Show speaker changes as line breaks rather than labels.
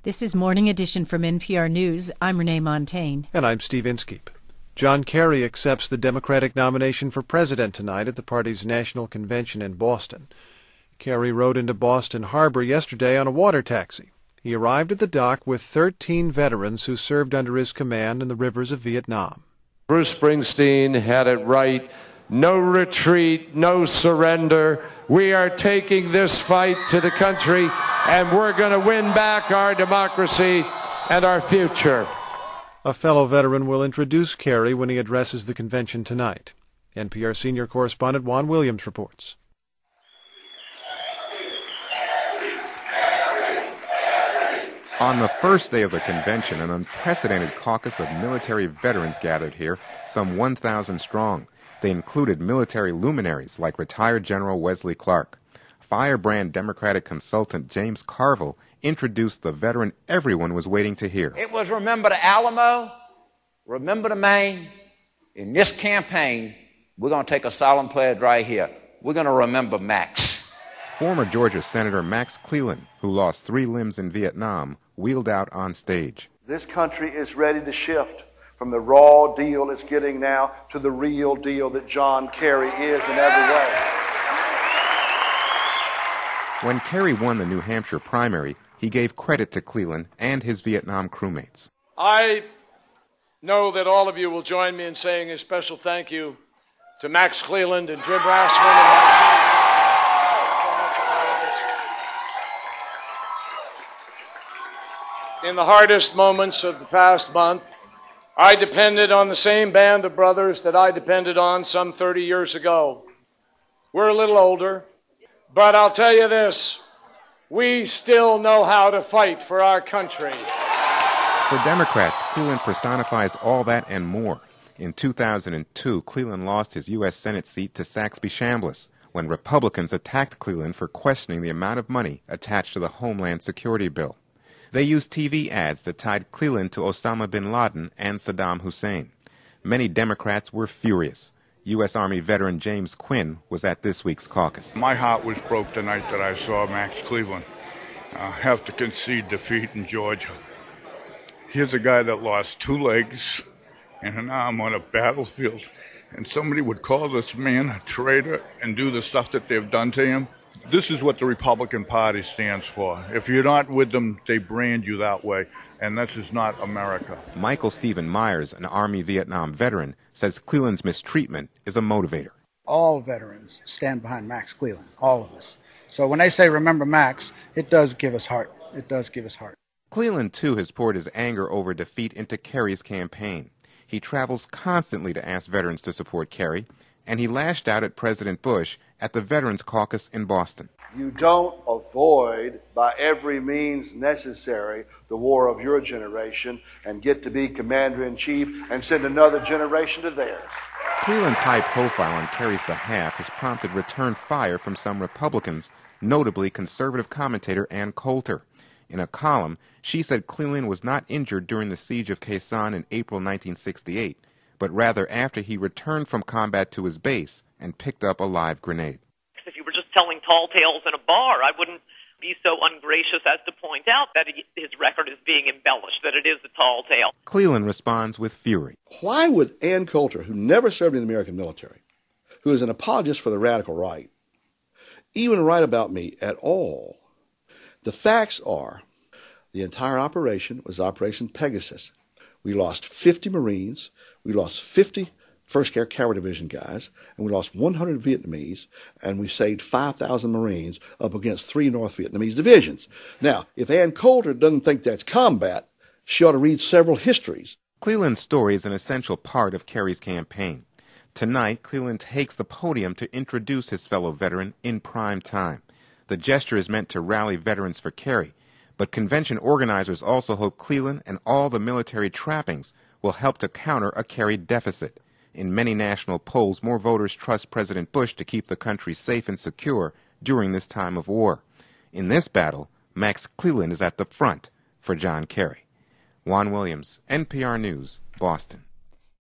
This is Morning Edition from NPR News. I'm Renee Montaigne.
And I'm Steve Inskeep. John Kerry accepts the Democratic nomination for president tonight at the party's national convention in Boston. Kerry rode into Boston Harbor yesterday on a water taxi. He arrived at the dock with 13 veterans who served under his command in the rivers of Vietnam.
Bruce Springsteen had it right. No retreat, no surrender. We are taking this fight to the country, and we're going to win back our democracy and our future.
A fellow veteran will introduce Kerry when he addresses the convention tonight. NPR senior correspondent Juan Williams reports.
On the first day of the convention, an unprecedented caucus of military veterans gathered here, some 1,000 strong. They included military luminaries like retired General Wesley Clark. Firebrand Democratic consultant James Carville introduced the veteran everyone was waiting to hear.
It was remember the Alamo, remember the Maine. In this campaign, we're going to take a solemn pledge right here. We're going to remember Max.
Former Georgia Senator Max Cleland, who lost 3 limbs in Vietnam, wheeled out on stage.
This country is ready to shift from the raw deal it's getting now to the real deal that John Kerry is in every way.
When Kerry won the New Hampshire primary, he gave credit to Cleland and his Vietnam crewmates.
I know that all of you will join me in saying a special thank you to Max Cleland and Jim Rassman. In the hardest moments of the past month, I depended on the same band of brothers that I depended on some 30 years ago. We're a little older, but I'll tell you this, we still know how to fight for our country.
For Democrats, Cleland personifies all that and more. In 2002, Cleland lost his U.S. Senate seat to Saxby Chambliss when Republicans attacked Cleland for questioning the amount of money attached to the Homeland Security Bill. They used TV ads that tied Cleland to Osama bin Laden and Saddam Hussein. Many Democrats were furious. U.S. Army veteran James Quinn was at this week's caucus.
My heart was broke the night that I saw Max Cleland have to concede defeat in Georgia. Here's a guy that lost 2 legs and an arm on a battlefield, and somebody would call this man a traitor and do the stuff that they've done to him. This is what the Republican Party stands for. If you're not with them, they brand you that way, and this is not America.
Michael Stephen Myers, an Army Vietnam veteran, says Cleland's mistreatment is a motivator.
All veterans stand behind Max Cleland, all of us. So when they say remember Max, it does give us heart. It does give us heart.
Cleland, too, has poured his anger over defeat into Kerry's campaign. He travels constantly to ask veterans to support Kerry, and he lashed out at President Bush at the Veterans Caucus in Boston.
You don't avoid by every means necessary the war of your generation and get to be commander-in-chief and send another generation to theirs.
Cleland's high profile on Kerry's behalf has prompted return fire from some Republicans, notably conservative commentator Ann Coulter. In a column, she said Cleland was not injured during the siege of Khe Sanh in April 1968, but rather after he returned from combat to his base and picked up a live grenade.
If you were just telling tall tales in a bar, I wouldn't be so ungracious as to point out that his record is being embellished, that it is a tall tale.
Cleland responds with fury.
Why would Ann Coulter, who never served in the American military, who is an apologist for the radical right, even write about me at all? The facts are the entire operation was Operation Pegasus. We lost 50 Marines, we lost 50 First Air Cavalry Division guys, and we lost 100 Vietnamese, and we saved 5,000 Marines up against 3 North Vietnamese divisions. Now, if Ann Coulter doesn't think that's combat, she ought to read several histories.
Cleland's story is an essential part of Kerry's campaign. Tonight, Cleland takes the podium to introduce his fellow veteran in prime time. The gesture is meant to rally veterans for Kerry, but convention organizers also hope Cleland and all the military trappings will help to counter a Kerry deficit. In many national polls, more voters trust President Bush to keep the country safe and secure during this time of war. In this battle, Max Cleland is at the front for John Kerry. Juan Williams, NPR News, Boston.